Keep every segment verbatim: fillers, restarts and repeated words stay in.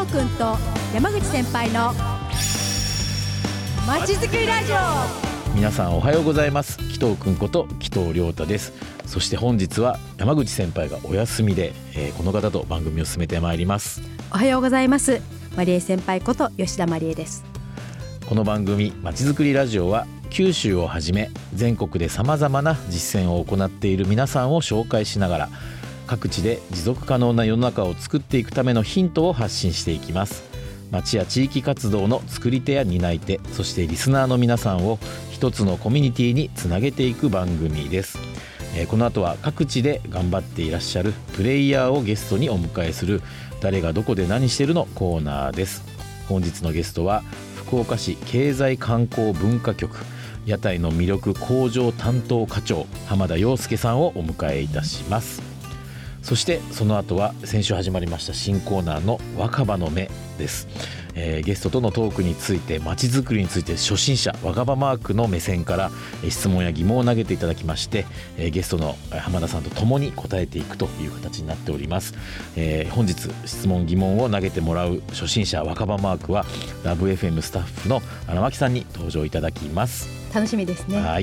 藤君と山口先輩のまちづくりラジオ。 皆さんおはようございます。紀藤くんこと紀藤亮太です。そして本日は山口先輩がお休みで、えー、この方と番組を進めてまいります。 おはようございます。マリエ先輩こと吉田マリエです。 この番組まちづくりラジオは九州をはじめ全国でさまざまな実践を行っている皆さんを紹介しながら、各地で持続可能な世の中を作っていくためのヒントを発信していきます。町や地域活動の作り手や担い手、そしてリスナーの皆さんを一つのコミュニティにつなげていく番組です。えー、この後は各地で頑張っていらっしゃるプレイヤーをゲストにお迎えする誰がどこで何してるのコーナーです。本日のゲストは福岡市経済観光文化局屋台の魅力向上担当課長浜田洋介さんをお迎えいたします。そしてその後は先週始まりました新コーナーの若葉の目です。えー、ゲストとのトークについて、まちづくりについて初心者若葉マークの目線から質問や疑問を投げていただきまして、えー、ゲストの浜田さんと共に答えていくという形になっております。えー、本日質問疑問を投げてもらう初心者若葉マークはラブ エフエム スタッフの荒牧さんに登場いただきます。 楽しみですね。 はい。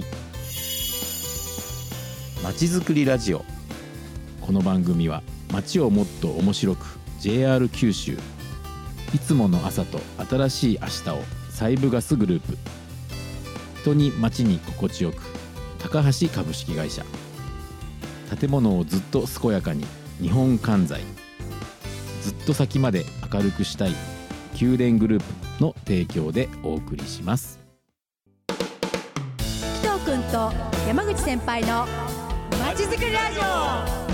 まちづくりラジオ。この番組は街をもっと面白く ジェイアール 九州、いつもの朝と新しい明日をサイブガスグループ、人に街に心地よく高橋株式会社、建物をずっと健やかに日本関西、ずっと先まで明るくしたい宮殿グループの提供でお送りします。 紀藤君と山口先輩のまちづくりラジオ。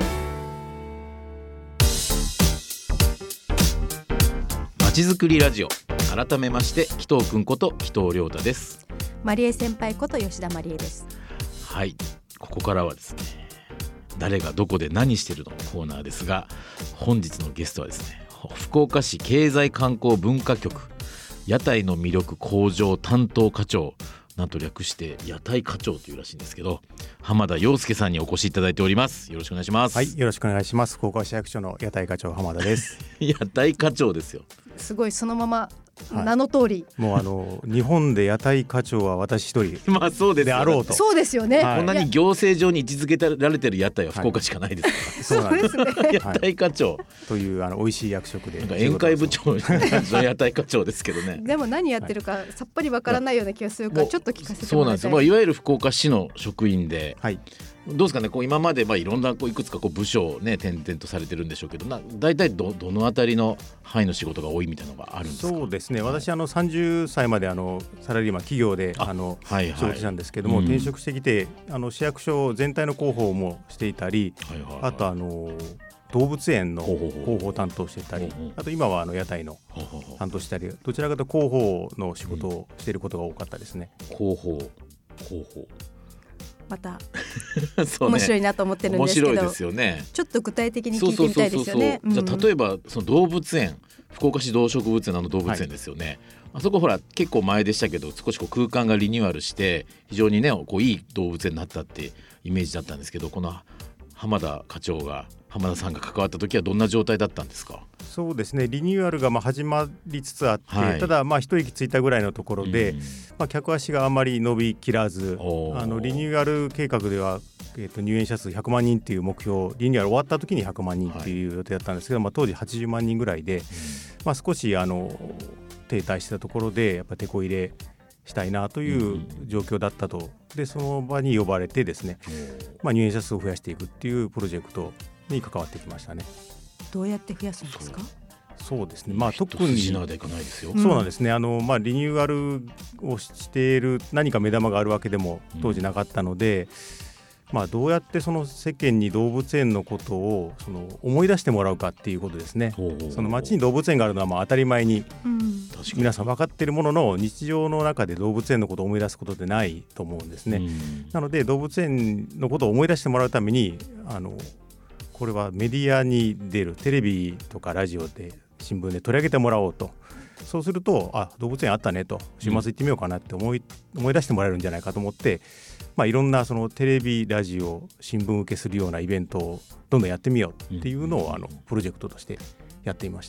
まちづくりラジオ、改めまして紀藤くんこと紀藤亮太です。 マリエ先輩こと吉田マリエです。 はい、ここからはですね、誰がどこで何してるのコーナーですが、本日のゲストはですね、福岡市経済観光文化局屋台の魅力向上担当課長、なんと略して屋台課長というらしいんですけど、浜田洋介さんにお越しいただいております。よろしくお願いします。 はい、よろしくお願いします。福岡市役所の屋台課長浜田です。 屋台課長ですよ。 すごい、そのまま名の通り、 はい、もうあの日本で屋台課長は私一人まあそうですであろうと。 そうですよね、 はい、 こんなに行政上に位置づけられてる屋台は福岡しかないですから、 はい、そうなんですそうですね。 屋台課長、 はい、というあの美味しい役職で、 なんか宴会部長の屋台課長ですけどね。 でも何やってるかさっぱりわからないような気がするから、ちょっと聞かせてもらいたい。 そうなんですよ、まあ、いわゆる福岡市の職員で、 はい、 どうですかね、こう今までまあいろんなこういくつかこう部署をね転々とされてるんでしょうけど、な大体 ど, どのあたりの範囲の仕事が多いみたいなのがあるんですか？ そうですね、私あのさんじゅっさいまであのサラリーマン企業であの、はいはい、仕事したんですけども、うん、転職してきてあの市役所全体の広報もしていたり、はいはいはい、あとあの動物園の広報を担当していたり、ほうほう、あと今はあの屋台の担当したり、どちらかというと広報の仕事をしていることが多かったですね。 うん、広報広報また面白いなと思ってるんですけど、 面白いですよね。 ちょっと具体的に聞いてみたいですよね。 じゃあ例えばその動物園、福岡市動植物園の動物園ですよね、はい、あそこほら結構前でしたけど、少しこう空間がリニューアルして非常にねこういい動物園になったってイメージだったんですけど、この浜田課長が浜田さんが関わった時はどんな状態だったんですか？ そうですね、リニューアルがまあ始まりつつあって、はい、ただまあ一息ついたぐらいのところで、うん、まあ、客足があまり伸びきらず、あのリニューアル計画では、えー、と入園者数ひゃくまんにんっていう目標、リニューアル終わった時にひゃくまんにんっていう予定だったんですけど、はい、まあ、当時はちじゅうまんにんぐらいで、うん、まあ、少しあの停滞してたところでやっぱり手こ入れしたいなという状況だったと。でその場に呼ばれてですね、まあ、入園者数を増やしていくっていうプロジェクトに関わってきましたね。 どうやって増やすんですか？ そうですね、まあ、特に一筋縄でいかないですよ。 そうなんですね、あの、まあ、リニューアルをしている何か目玉があるわけでも当時なかったので、うん、まあ、どうやってその世間に動物園のことをその思い出してもらうかっていうことですね。その街に動物園があるのはまあ当たり前に皆さん分かっているものの、日常の中で動物園のことを思い出すことってないと思うんですね、うん、なので動物園のことを思い出してもらうために、あのこれはメディアに出るテレビとかラジオで新聞で取り上げてもらおうと。そうすると、あ、動物園あったねと、週末行ってみようかなって思い、思い出してもらえるんじゃないかと思って、まあ、いろんなそのテレビラジオ新聞受けするようなイベントをどんどんやってみようっていうのを、あのプロジェクトとしてやっていました。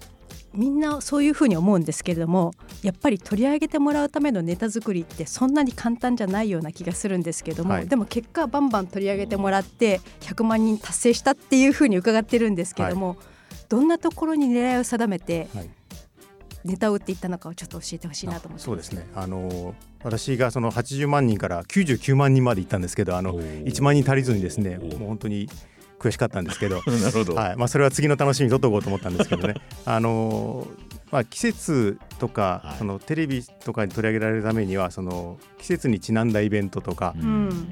みんなそういうふうに思うんですけれども、やっぱり取り上げてもらうためのネタ作りってそんなに簡単じゃないような気がするんですけども、はい、でも結果バンバン取り上げてもらってひゃくまんにん達成したっていうふうに伺ってるんですけども、はい、どんなところに狙いを定めてネタを打っていったのかをちょっと教えてほしいなと思って。 そうですね、あの私がそのはちじゅうまんにんからきゅうじゅうきゅうまんにんまで行ったんですけど、あのいちまんにん足りずにですね、もう本当に悔しかったんですけどなるほど、 はい、まあ、それは次の楽しみに取っておこうと思ったんですけどねあの、まあ、季節とか、はい、そのテレビとかに取り上げられるためにはその季節にちなんだイベントとか、うん、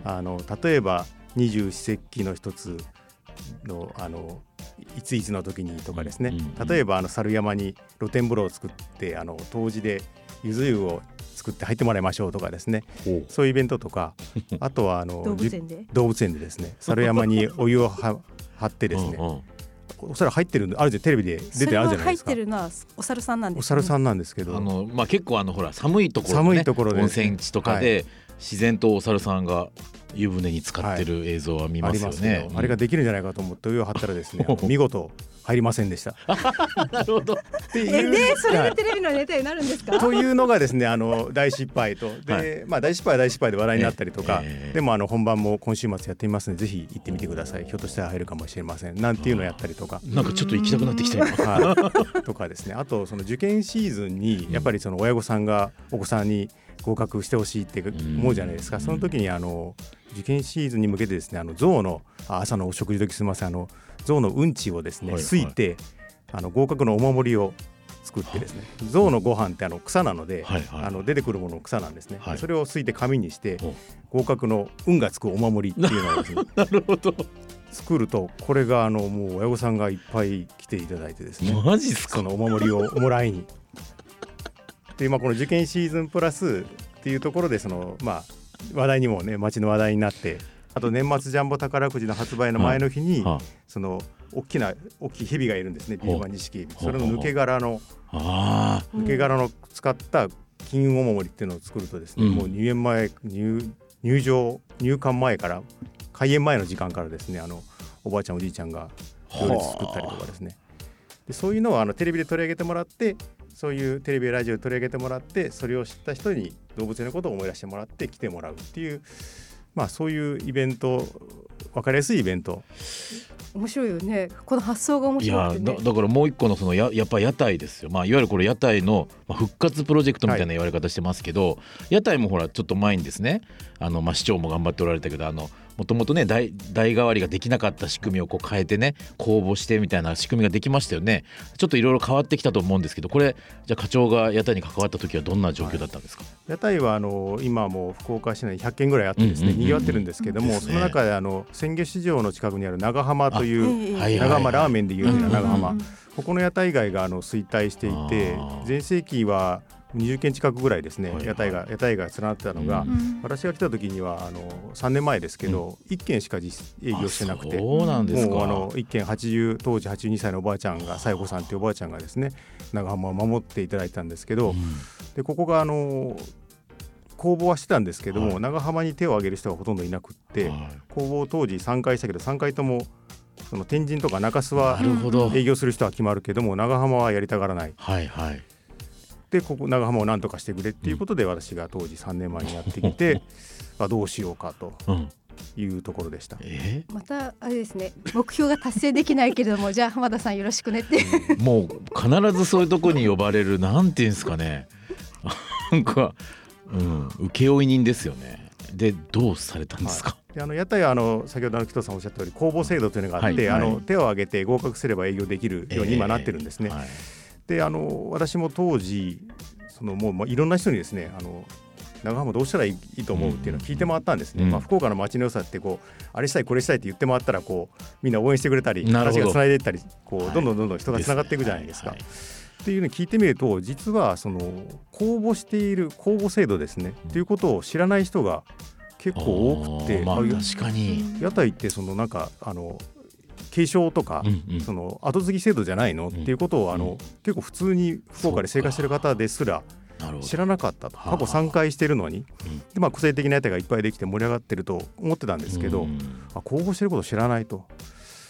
あの例えば二十四節気の一つのあのいついつの時にとかですね、うんうん、例えばあの猿山に露天風呂を作ってあの湯治でゆず湯を作って入ってもらいましょうとかですね、そういうイベントとか、あとはあの動物園で動物園でですね、猿山にお湯をは張ってですねうん、うん、お猿入ってるんで、あるじゃテレビで出てあるじゃないですか。 それは入ってるのはお猿さんなんです、ね、 お猿さんなんですけど、 あの、まあ、結構あのほら寒いところ、ね、 寒いところで温泉地とかで、はい、自然とお猿さんが湯船に浸かってる映像は見ますよね、はい、ありますよ、うん、あれができるんじゃないかと思ってお湯を張ったらですね見事入りませんでしたなるほどっていう、えでそれがテレビのネタになるんですかというのがですね、あの大失敗とで、はい、まあ、大失敗は大失敗で話題になったりとか、えー、でもあの本番も今週末やってみますのでぜひ行ってみてください、ひょっとしたら入るかもしれませんなんていうのをやったりとか、 なんかちょっと行きたくなってきたよ、 はい、とかですね、あとその受験シーズンにやっぱりその親御さんがお子さんに合格してほしいって思うじゃないですか、うん、その時にあの受験シーズンに向けてですね、あの象の朝のお食事時すみません、あの象のうんちをですね、はいはい、すいてあの合格のお守りを作ってですね、象のご飯ってあの草なので、はいはい、あの出てくるもの草なんですね、はい、それをすいて紙にして合格の運がつくお守りっていうのをですねなるほど作ると、これがあのもう親御さんがいっぱい来ていただいてですね、 マジっすか、 そのお守りをもらいにで、まあ、この受験シーズンプラスっていうところでその、まあ、話題にもね、街の話題になって、あと年末ジャンボ宝くじの発売の前の日に、はあはあ、その大きな大きい蛇がいるんですね、ビルマニシキヘビ、それの抜け殻のあ抜け殻の使った金運お守りっていうのを作るとですね、うん、もう入園前 入, 入場入館前から開園前の時間からですね、あのおばあちゃんおじいちゃんが行列作ったりとかですね、でそういうのをあのテレビで取り上げてもらって、そういうテレビラジオで取り上げてもらって、それを知った人に動物園のことを思い出してもらって来てもらうっていう、まあ、そういうイベント、分かりやすいイベント。 面白いよね、この発想が面白くて、ね、 いや だ, だからもう一個のその や, やっぱ屋台ですよ、まあ、いわゆるこれ屋台の復活プロジェクトみたいな言われ方してますけど、はい、屋台もほらちょっと前にですね、あの、まあ、市長も頑張っておられたけど、あのもともとね 代, 代替わりができなかった仕組みをこう変えてね、公募してみたいな仕組みができましたよね。ちょっといろいろ変わってきたと思うんですけど、これじゃあ課長が屋台に関わった時はどんな状況だったんですか。はい、 屋台はあの今も福岡市内にひゃっけんぐらいあってですね、にぎわってるんですけども、ね、その中であの鮮魚市場の近くにある長浜という、長浜ラーメンで有名な長浜、ここの屋台街があの衰退していて、全盛期はにじゅっけん近くぐらいですね、はいはい、屋台が屋台が連なってたのが、うん、私が来た時にはあのさんねんまえですけど、うん、いっけんしか実営業してなくて、 そうなんですか。 もうあのいっけんはちじゅう当時はちじゅうにさいのおばあちゃんが、さよこさんっていうおばあちゃんがですね、長浜を守っていただいたんですけど、うん、でここがあの公募はしてたんですけども、はい、長浜に手を挙げる人がほとんどいなくって、はい、公募当時さんかいしたけどさんかいともその天神とか中洲は営業する人は決まるけども、長浜はやりたがらない、 はいはい、 でここ長浜を何とかしてくれっていうことで、私が当時さんねんまえにやってきてあどうしようかというところでした、うんえー、またあれですね、目標が達成できないけれどもじゃあ浜田さんよろしくねって、 うん、もう必ずそういうとこに呼ばれる、なんていうんですかねなんか、うん、請負人ですよね。でどうされたんですか。 はい、であの屋台はあの先ほどの紀藤さんおっしゃったように公募制度というのがあって、はいはい、あの手を挙げて合格すれば営業できるように今なってるんですね、えーはい、であの私も当時そのもう、まあ、いろんな人にですね、あの長浜どうしたらいいと思うっていうのを聞いて回ったんですね、うんまあ、福岡の街の良さってこうあれしたいこれしたいって言って回ったらこうみんな応援してくれたり話がつないでいったりこう、はい、どんどんどんどん人がつながっていくじゃないですか、はいはい、っていうのを聞いてみると、実はその公募している公募制度ですね、うん、っていうことを知らない人が結構多くて、 まあ、確かに屋台ってそのなんかあの継承とか、うんうん、その後継ぎ制度じゃないの、うん、っていうことをあの、うん、結構普通に福岡で生活している方ですら知らなかったと。過去さんかいしてるのに、で、まあ、個性的な屋台がいっぱいできて盛り上がってると思ってたんですけど、うん、あ公募してること知らないと。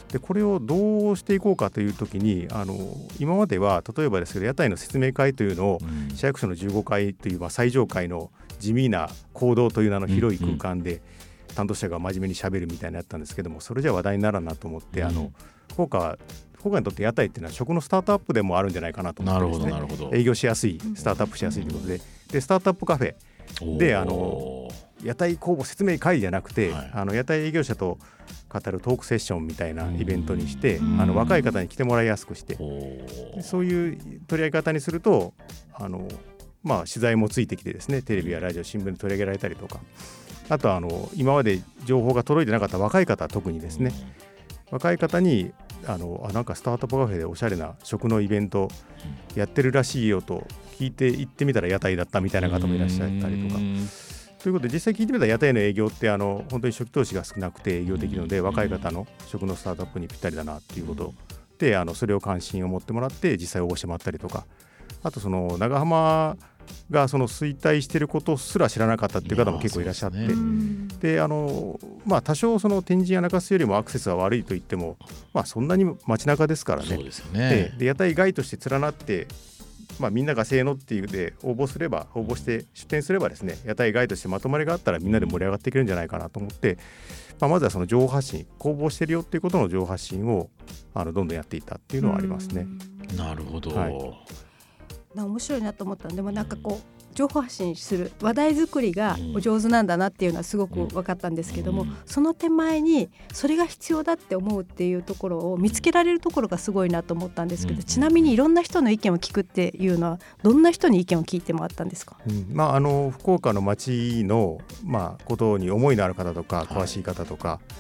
でこれをどうしていこうかというときにあの今までは例えばですけど屋台の説明会というのを市役所のじゅうごかいというまあ最上階の地味な講堂という名の広い空間で担当者が真面目にしゃべるみたいなやったんですけども、それじゃ話題にならんなと思って、うん、あの福岡は福岡にとって屋台っていうのは食のスタートアップでもあるんじゃないかなと思ってですね、 なるほどなるほど、 営業しやすいスタートアップしやすいということで、でスタートアップカフェであの屋台公募説明会じゃなくて、はい、あの屋台営業者と語るトークセッションみたいなイベントにして、あの若い方に来てもらいやすくして、そういう取り上げ方にするとあの、まあ、取材もついてきてですね、テレビやラジオ新聞で取り上げられたりとか、あとはあの今まで情報が届いてなかった若い方は特にですね、若い方にあのあなんかスタートアップカフェでおしゃれな食のイベントやってるらしいよと聞いて行ってみたら屋台だったみたいな方もいらっしゃったりとか、ということで実際聞いてみたら屋台の営業ってあの本当に初期投資が少なくて営業できるので、若い方の食のスタートアップにぴったりだなっていうことで、あのそれを関心を持ってもらって実際応募してもらったりとか、あとその長浜がその衰退していることすら知らなかったっていう方も結構いらっしゃって、であのまあ多少その天神や中洲よりもアクセスは悪いと言っても、まあそんなに街中ですからね。 そうですよね。 で屋台街として連なって、まあ、みんながせーのっていうで応募すれば応募して出店すればですね、屋台街としてまとまりがあったらみんなで盛り上がっていけるんじゃないかなと思って、まあ、まずはその情報発信、公募してるよっていうことの情報発信をあのどんどんやっていったっていうのはありますね。 なるほど、 はい、 な面白いなと思ったんで、もなんかこう情報発信する話題作りがお上手なんだなっていうのはすごく分かったんですけども、その手前にそれが必要だって思うっていうところを見つけられるところがすごいなと思ったんですけど、ちなみにいろんな人の意見を聞くっていうのはどんな人に意見を聞いてもらったんですか？ うんまあ、あの福岡の街の、まあ、ことに思いのある方とか詳しい方とか、はい、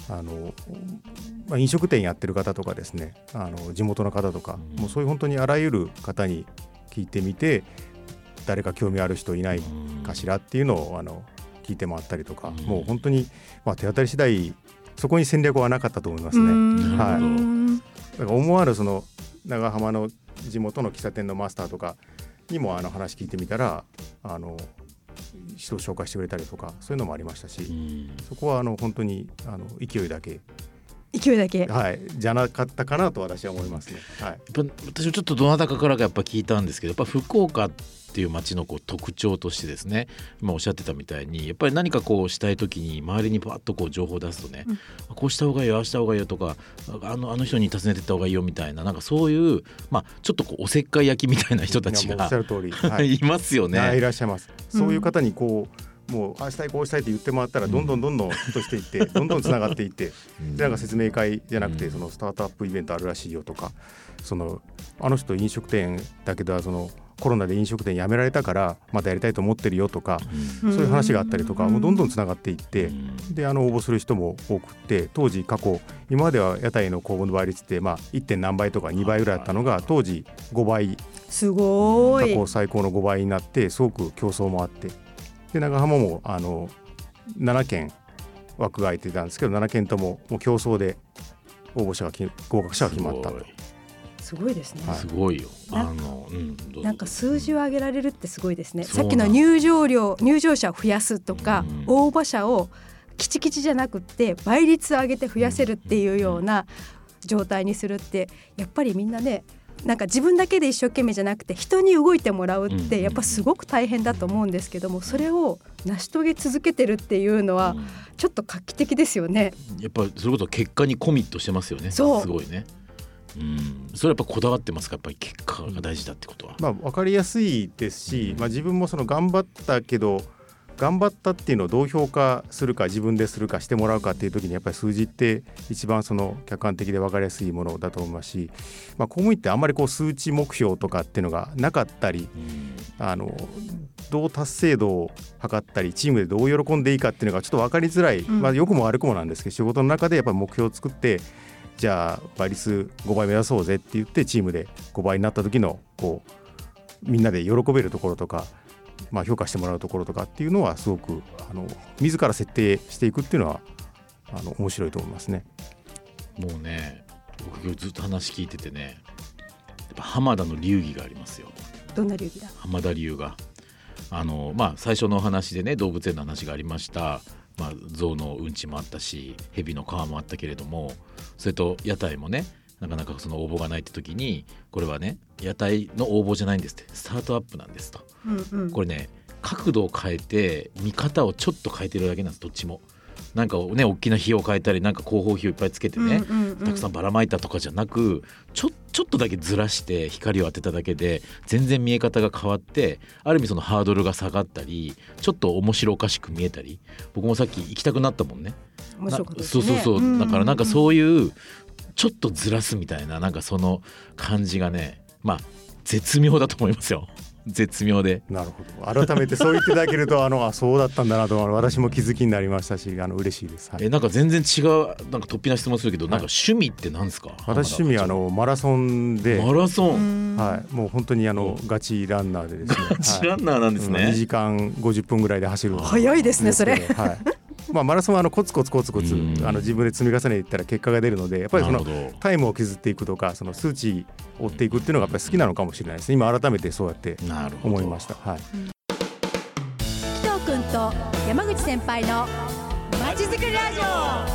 あのまあ、飲食店やってる方とかですね、あの地元の方とか、もうそういう本当にあらゆる方に聞いてみて、誰か興味ある人いないかしらっていうのをあの聞いてもらったりとか、もう本当に、まあ、手当たり次第そこに戦略はなかったと思いますね。はい、だから思わぬその長浜の地元の喫茶店のマスターとかにもあの話聞いてみたら、あの人を紹介してくれたりとか、そういうのもありましたし、そこはあの本当にあの勢いだけ勢いだけ、 はい、じゃなかったかなと私は思いますね。はい、 やっぱ私もちょっとどなたかからかやっぱ聞いたんですけど、やっぱ福岡っていう街のこう特徴としてですね、今おっしゃってたみたいにやっぱり何かこうしたいときに周りにパッとこう情報を出すとね、うん、こうした方がいいよ、ああした方がいいよとか、あの、あの人に尋ねてった方がいいよみたいな、なんかそういう、まあ、ちょっとこうおせっかい焼きみたいな人たちがい, おっしゃる通り、はい、 いますよね。 いらっしゃいます。そういう方にこう、うんもうああしたいこうしたいって言ってもらったらどんどんどんどんヒットしていってどんどんつながっていってでなんか説明会じゃなくてそのスタートアップイベントあるらしいよとか、そのあの人飲食店だけどそのコロナで飲食店辞められたからまたやりたいと思ってるよとか、そういう話があったりとか、もうどんどんつながっていってであの応募する人も多くて、当時過去今までは屋台の公募の倍率って、まあ、いってん何倍とかにばいぐらいだったのが当時ごばい、 すごい過去最高のごばいになって、すごく競争もあって、で長浜もあのななけん枠が空いてたんですけどななけんとももう競争で応募者が合格者が決まったと。 すごいですね、 はい、すごいよ。 あの、うん、なんか数字を上げられるってすごいですね。さっきの入場料入場者を増やすとか、うん、応募者をキチキチじゃなくって倍率を上げて増やせるっていうような状態にするって、やっぱりみんなね、なんか自分だけで一生懸命じゃなくて人に動いてもらうってやっぱすごく大変だと思うんですけども、それを成し遂げ続けてるっていうのはちょっと画期的ですよね。 やっぱそれこそ結果にコミットしてますよね。 そうすごいね。うん、それやっぱこだわってますか？やっぱり結果が大事だってことは、 まあ、分かりやすいですし、まあ、自分もその頑張ったけど頑張ったっていうのをどう評価するか自分でするかしてもらうかっていう時にやっぱり数字って一番その客観的で分かりやすいものだと思いますし、まあ、公務員ってあんまりこう数値目標とかっていうのがなかったり、うん、あのどう達成度を測ったりチームでどう喜んでいいかっていうのがちょっと分かりづらい、うんまあ、良くも悪くもなんですけど、仕事の中でやっぱり目標を作ってじゃあ倍率ごばい目指そうぜって言ってチームでごばいになった時のこうみんなで喜べるところとか、まあ、評価してもらうところとかっていうのはすごくあの自ら設定していくっていうのはあの面白いと思いますね。 もうね、僕今日ずっと話聞いててね、やっぱ浜田の流儀がありますよ。 どんな流儀だ？ 浜田流があの、まあ、最初のお話でね動物園の話がありました。 まあ、象のうんちもあったし蛇の皮もあったけれども、それと屋台もねなかなかその応募がないって時に、これはね屋台の応募じゃないんですって、スタートアップなんですと、うんうん、これね角度を変えて見方をちょっと変えてるだけなんです。どっちもなんかね大きな火を変えたりなんか広報火をいっぱいつけてね、うんうんうん、たくさんばらまいたとかじゃなく、ちょ、ちょっとだけずらして光を当てただけで全然見え方が変わって、ある意味そのハードルが下がったりちょっと面白おかしく見えたり、僕もさっき行きたくなったもんね。 面白かったですね。 そうそうそう、うんうんうん、だからなんかそういうちょっとずらすみたいな、なんかその感じがね、まあ絶妙だと思いますよ。絶妙で。 なるほど。改めてそう言っていただけるとあのあそうだったんだなと私も気づきになりましたし、あの嬉しいです、はい、 えなんか全然違うなんか突飛な質問するけど、はい、なんか趣味って何ですか？ 私趣味はあのマラソンで。 マラソン、 はい、もう本当にあのガチランナーでですねガチランナーなんですね、 はい、にじかんごじゅっぷんぐらいで走る。 早いですねそれ、 はいまあ、マラソンはあのコツコツコツコツあの自分で積み重ねていったら結果が出るので、やっぱりそのタイムを削っていくとかその数値を追っていくっていうのがやっぱり好きなのかもしれないですね。今改めてそうやって思いました。はい、 紀藤君と山口先輩のまちづくりラジオ。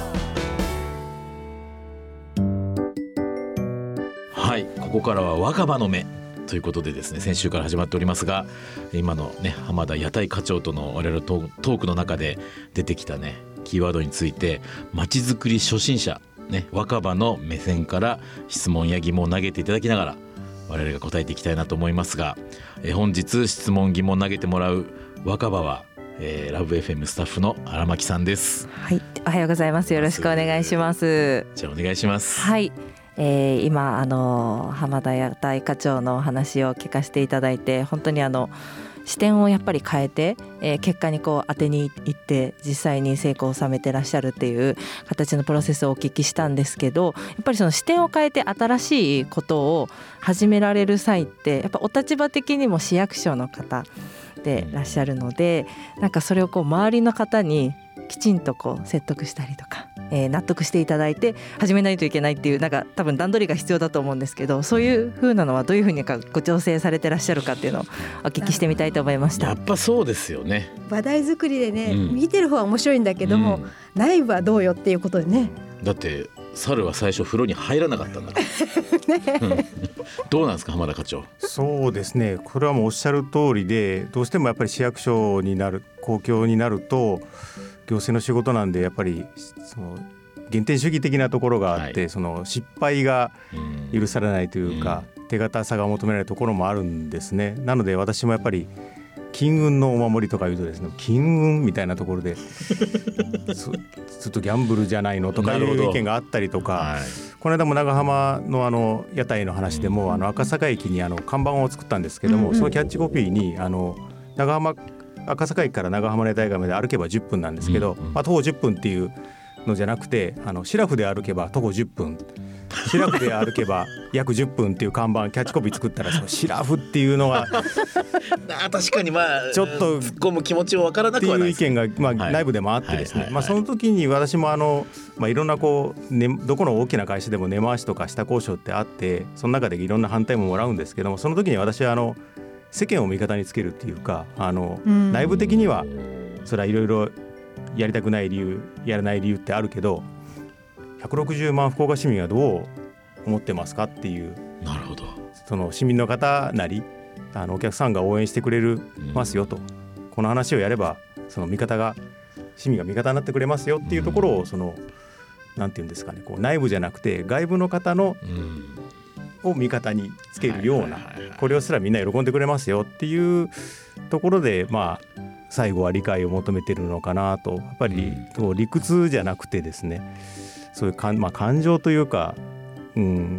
はい、ここからは若葉の目ということでですね、先週から始まっておりますが、今のね浜田屋台課長との我々のトークの中で出てきたねキーワードについて、まちづくり初心者ね若葉の目線から質問や疑問を投げていただきながら我々が答えていきたいなと思いますが、え本日質問疑問投げてもらう若葉は、えー、ラブ エフエム スタッフの荒牧さんです。 はい、おはようございます。よろしくお願いします。 じゃあお願いします。 はい、えー、今あの浜田屋台課長のお話を聞かせていただいて、本当にあの視点をやっぱり変えて、えー、結果にこう当てにいって実際に成功を収めてらっしゃるっていう形のプロセスをお聞きしたんですけど、やっぱりその視点を変えて新しいことを始められる際って、やっぱお立場的にも市役所の方でいらっしゃるので、なんかそれをこう周りの方にきちんとこう説得したりとか、えー、納得していただいて始めないといけないっていう、なんか多分段取りが必要だと思うんですけど、そういう風なのはどういう風にかご調整されてらっしゃるかっていうのをお聞きしてみたいと思いました。 やっぱそうですよね。 話題作りでね、 うん、 見てる方は面白いんだけども、うん、内部はどうよっていうことでね。 だって猿は最初風呂に入らなかったんだからね、どうなんですか浜田課長。 そうですね、これはもうおっしゃる通りで、どうしてもやっぱり市役所になる公共になると行政の仕事なんで、やっぱりその原点主義的なところがあって、はい、その失敗が許されないというか、うん、手堅さが求められるところもあるんですね。なので私もやっぱり金運のお守りとか言うとですね、金運みたいなところでちょっとギャンブルじゃないのとかいう意見があったりとか、はい、この間も長浜 の, あの屋台の話でも、うん、あの赤坂駅にあの看板を作ったんですけども、うんうん、そのキャッチコピーにあの長浜赤坂駅から長浜の屋台街まで歩けばじゅっぷんなんですけど、うんうんまあ、徒歩じゅっぷんっていうのじゃなくて、あのシラフで歩けば徒歩じゅっぷん、シラフで歩けば約じゅっぷんっていう看板キャッチコピー作ったら、そのシラフっていうのはあ確かにまあちょっと突っ込む気持ちもわからなくはないっていう意見が、まあ、内部でもあってですね、その時に私もあの、まあ、いろんなこう、ね、どこの大きな会社でも根回しとか下交渉ってあって、その中でいろんな反対ももらうんですけども、その時に私はあの世間を味方につけるっていうか、あの内部的にはそれはいろいろやりたくない理由やらない理由ってあるけど、ひゃくろくじゅうまん福岡市民はどう思ってますかっていう、 なるほど、 その市民の方なりあのお客さんが応援してくれるますよと、うん、この話をやればその味方が市民が味方になってくれますよっていうところを、そのなんていうんですかね、こう内部じゃなくて外部の方の、うん、を味方につけるような、これをすらみんな喜んでくれますよっていうところで、まあ最後は理解を求めてるのかなと。やっぱり、うん、理屈じゃなくてですね、そういうか、まあ、感情というか、うん、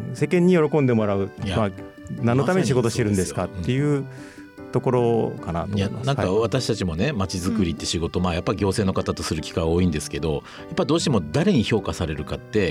世間に喜んでもらう、まあ、何のために仕事してるんですかっていうところかなと思います。 いや、なんか私たちもね、まちづくりって仕事、まあ、やっぱ行政の方とする機会多いんですけど、やっぱどうしても誰に評価されるかって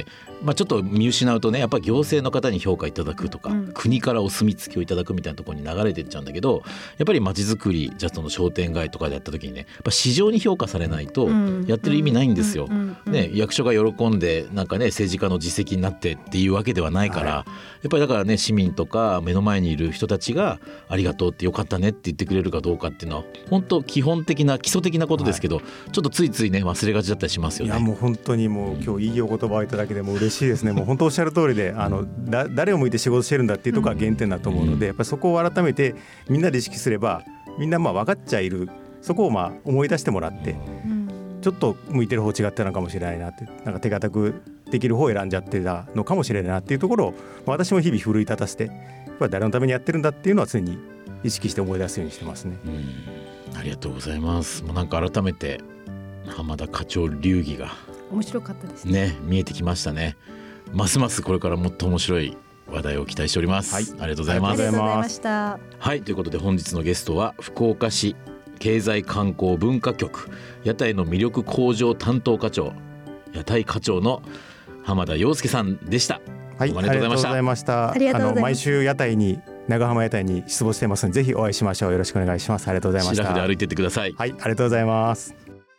まあ、ちょっと見失うとねやっぱり行政の方に評価いただくとか、うん、国からお墨付きをいただくみたいなところに流れていっちゃうんだけど、やっぱり街づくりじゃあその商店街とかでやった時にねやっぱ市場に評価されないとやってる意味ないんですよ、ね、役所が喜んでなんかね政治家の実績になってっていうわけではないから、はい、やっぱりだからね市民とか目の前にいる人たちがありがとうってよかったねって言ってくれるかどうかっていうのは本当基本的な基礎的なことですけど、はい、ちょっとついついね忘れがちだったりしますよね。 いやもう本当にもう今日いいお言葉をいただけても嬉しいですね。もう本当おっしゃる通りであのだ誰を向いて仕事してるんだっていうところが原点だと思うので、やっぱりそこを改めてみんなで意識すればみんなまあ分かっちゃいる、そこをまあ思い出してもらってちょっと向いてる方違ってたのかもしれないなって、なんか手堅くできる方を選んじゃってたのかもしれないなっていうところを私も日々奮い立たせてやっぱり誰のためにやってるんだっていうのは常に意識して思い出すようにしてますね。 うん、ありがとうございます。もうなんか改めて浜田課長流儀が面白かったです ね, ね見えてきましたね。ますますこれからもっと面白い話題を期待しております、はい、ありがとうございます。 ありがとうございました。 はい、ということで本日のゲストは福岡市経済観光文化局屋台の魅力向上担当課長屋台課長の浜田洋介さんでした。 はい、ありがとうございました。あの毎週屋台に長浜屋台に出没していますのでぜひお会いしましょう。よろしくお願いします。ありがとうございました。 シラフで歩いていってください。 はい、ありがとうございます。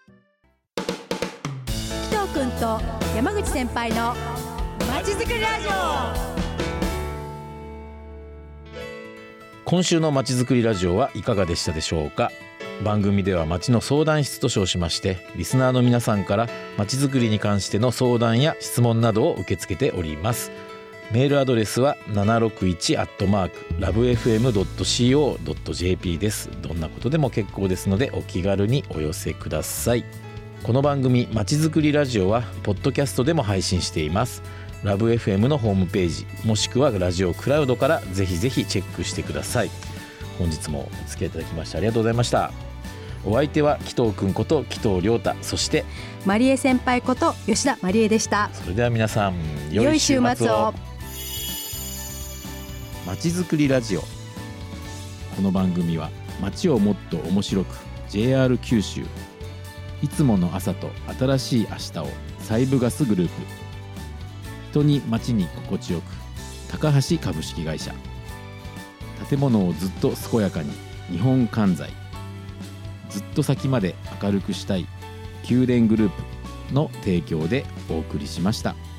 紀藤君と山口先輩のまちづくりラジオ。 今週のまちづくりラジオはいかがでしたでしょうか。番組ではまちの相談室と称しましてリスナーの皆さんからまちづくりに関しての相談や質問などを受け付けております。メールアドレスは ななろくいち アットマーク ラブエフエム ドット シーオー ドット ジェーピー です。どんなことでも結構ですのでお気軽にお寄せください。この番組まちづくりラジオはポッドキャストでも配信しています。ラブ エフエム のホームページもしくはラジオクラウドからぜひぜひチェックしてください。本日もお付き合いいただきましてありがとうございました。お相手は紀藤くんこと紀藤亮太、そしてマリエ先輩こと吉田マリエでした。 それでは皆さん良い週末を。まちづくりラジオ。この番組は街をもっと面白く ジェイアール 九州いつもの朝と新しい明日をサイブガスグループ、人に街に心地よく高橋株式会社、建物をずっと健やかに日本関西、ずっと先まで明るくしたい宮殿グループの提供でお送りしました。